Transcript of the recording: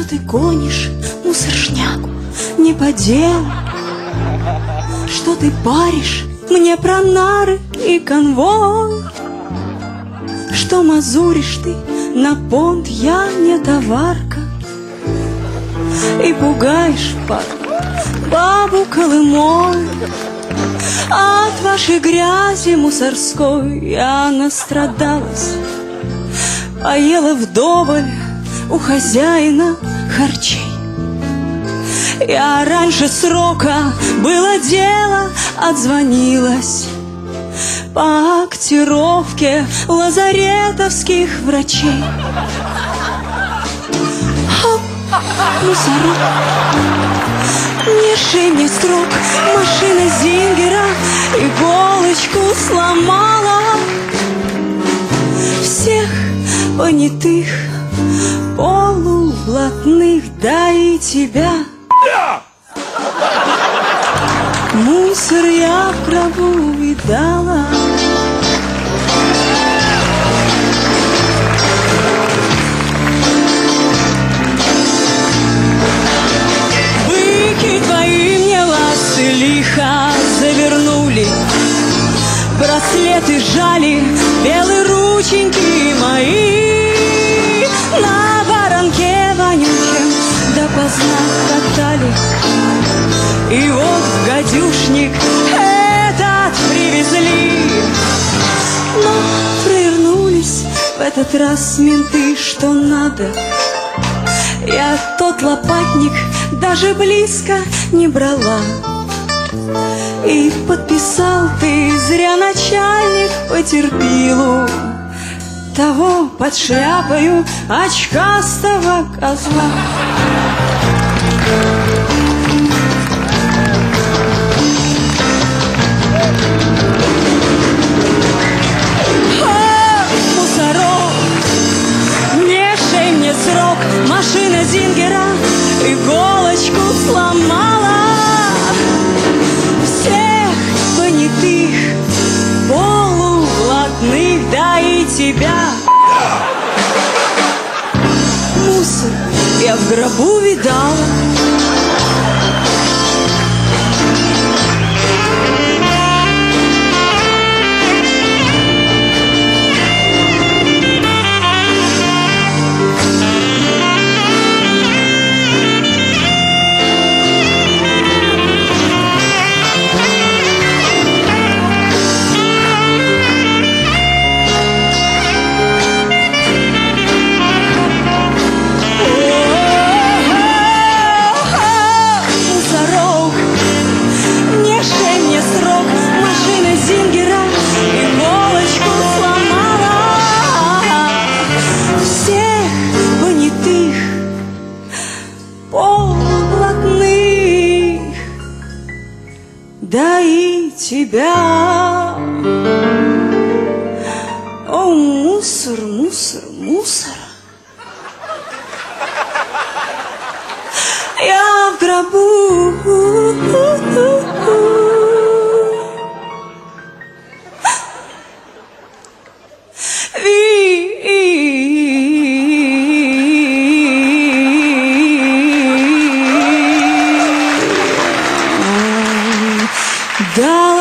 ты гонишь мусоршняку не по делу, что ты паришь мне про нары и конвой, что мазуришь ты на понт, я не товарка, и пугаешь бабу Колымой. От вашей грязи мусорской я настрадалась, поела вдоволь у хозяина харчей. Я раньше срока, было дело, отзвонилась по актировке лазаретовских врачей. Мусорок, не шей мне срок, машина Зингера иголочку сломала. Всех понятых, полублатных, да и тебя. Мусор я в гробу видала. Быки твои мне ласты лихо завернули, браслеты жали, белые рученьки мои на воронке вонючем допоздна катали. И вот в гадюшник этот привезли. Но провернулись в этот раз менты, что надо. Я тот лопатник даже близко не брала. И подписал ты зря, начальник, потерпилу того под шляпою очкастого козла. Срок, машина Зингера иголочку сломала. Всех понятых, полублатных, да и тебя. Мусор я в гробу видала. Да и тебя. О, мусор, мусор, мусор. Я в гробу. Да.